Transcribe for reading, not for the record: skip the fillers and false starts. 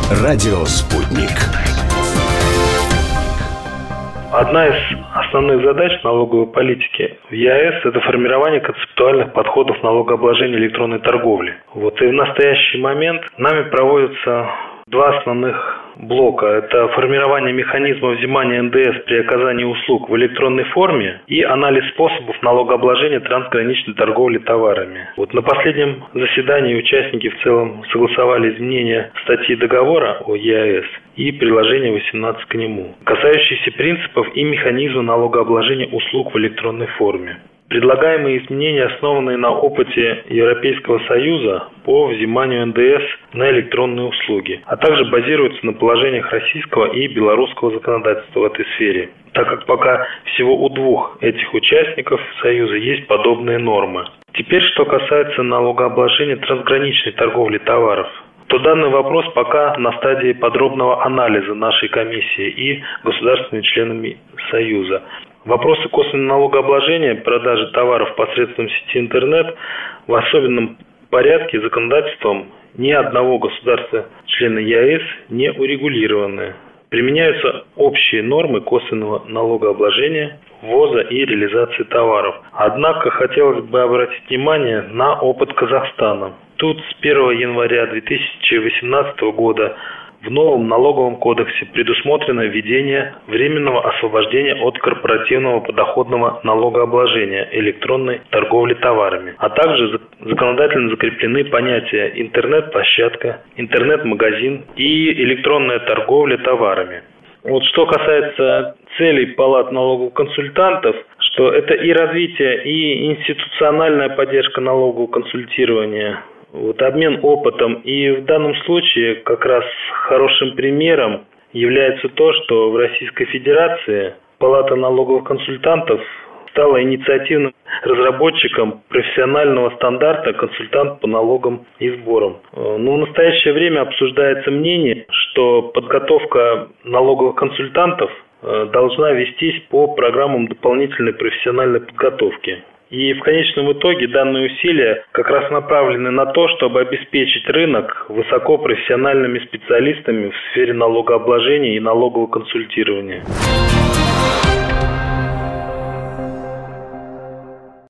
Радио «Спутник». Одна из основных задач налоговой политики в ЕАЭС – это формирование концептуальных подходов налогообложения электронной торговли. И в настоящий момент нами проводятся два основных блока. Это формирование механизма взимания НДС при оказании услуг в электронной форме и анализ способов налогообложения трансграничной торговли товарами. На последнем заседании участники в целом согласовали изменения статьи договора о ЕАЭС и приложение 18 к нему, касающиеся принципов и механизма налогообложения услуг в электронной форме. Предлагаемые изменения основаны на опыте Европейского Союза по взиманию НДС на электронные услуги, а также базируются на положениях российского и белорусского законодательства в этой сфере, так как пока всего у двух этих участников Союза есть подобные нормы. Теперь, что касается налогообложения трансграничной торговли товаров, то данный вопрос пока на стадии подробного анализа нашей комиссии и государственными членами Союза. Вопросы косвенного налогообложения продажи товаров посредством сети интернет в особенном порядке законодательством ни одного государства-члена ЕАЭС не урегулированы. Применяются общие нормы косвенного налогообложения ввоза и реализации товаров. Однако хотелось бы обратить внимание на опыт Казахстана. Тут с 1 января 2018 года в новом налоговом кодексе предусмотрено введение временного освобождения от корпоративного подоходного налогообложения электронной торговли товарами, а также законодательно закреплены понятия интернет-площадка, интернет-магазин и электронная торговля товарами. Что касается целей палат налоговых консультантов, что это и развитие, и институциональная поддержка налогового консультирования, обмен опытом. И в данном случае как раз хорошим примером является то, что в Российской Федерации Палата налоговых консультантов стала инициативным разработчиком профессионального стандарта «Консультант по налогам и сборам». Но в настоящее время обсуждается мнение, что подготовка налоговых консультантов должна вестись по программам дополнительной профессиональной подготовки. И в конечном итоге данные усилия как раз направлены на то, чтобы обеспечить рынок высокопрофессиональными специалистами в сфере налогообложения и налогового консультирования.